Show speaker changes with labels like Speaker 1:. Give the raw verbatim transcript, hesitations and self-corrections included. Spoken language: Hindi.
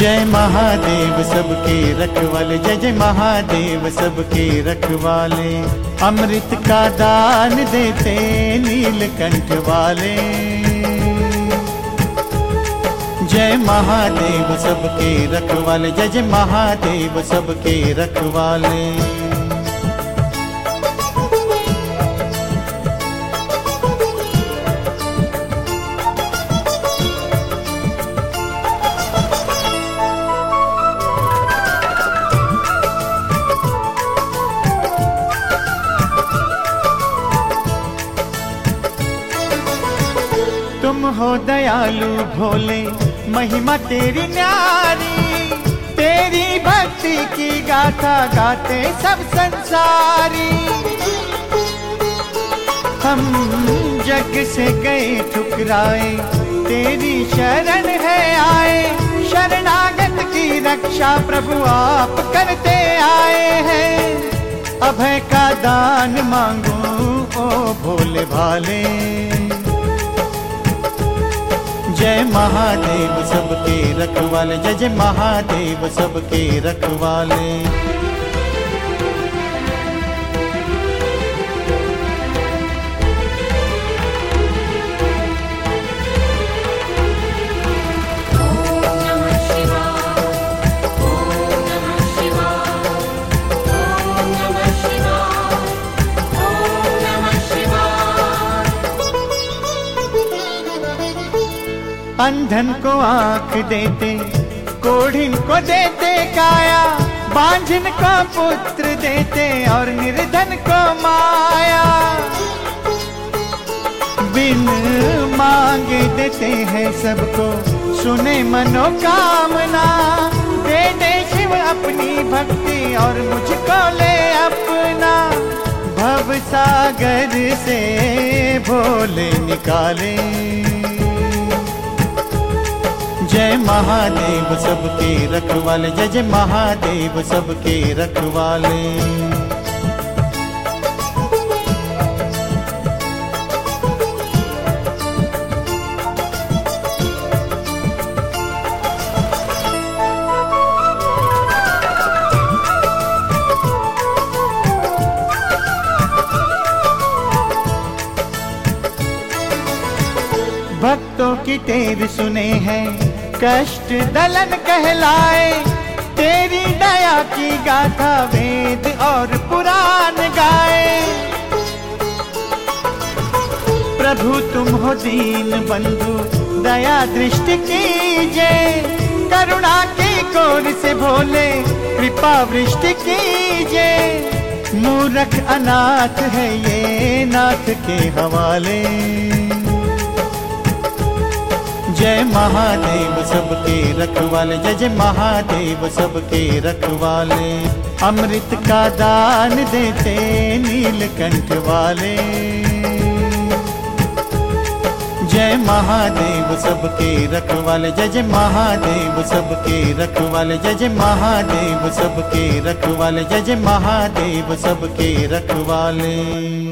Speaker 1: जय महादेव सबके रखवाले, जय जय महादेव सबके रखवाले। अमृत का दान देते नीलकंठ वाले। जय महादेव सबके रखवाले, जय जय महादेव सबके रखवाले। तुम हो दयालु भोले, महिमा तेरी न्यारी। तेरी भक्ति की गाथा गाते सब संसारी। हम जग से गए ठुकराए, तेरी शरण है आए। शरणागत की रक्षा प्रभु आप करते आए हैं। अभय का दान मांगू ओ भोले भाले। जय महादेव सबके रखवाले, जय जय महादेव सबके रखवाले। अंधन को आंख देते, कोढ़िन को देते काया। बांझिन को पुत्र देते और निर्धन को माया। बिन मांगे देते हैं सबको, सुने मनोकामना। दे दे शिव अपनी भक्ति और मुझको ले अपना। भव सागर से भोले निकाले। जय महादेव सबके रखवाले, जय जय महादेव सबके रखवाले। भक्तों की टेर सुने हैं, कष्ट दलन कहलाए। तेरी दया की गाथा वेद और पुराण गाए। प्रभु तुम हो दीन बंधु, दया दृष्टि कीजिए। करुणा की कोर से भोले कृपा वृष्टि कीजिए। मूर्ख अनाथ है ये नाथ के हवाले। जय महादेव सबके रखवाले, जय जय महादेव सबके रखवाले। अमृत का दान देते नीलकंठ वाले। जय महादेव सबके रखवाले, जय जय महादेव सबके रखवाले। जय जय महादेव सबके रखवाले, जय जय महादेव सबके रखवाले।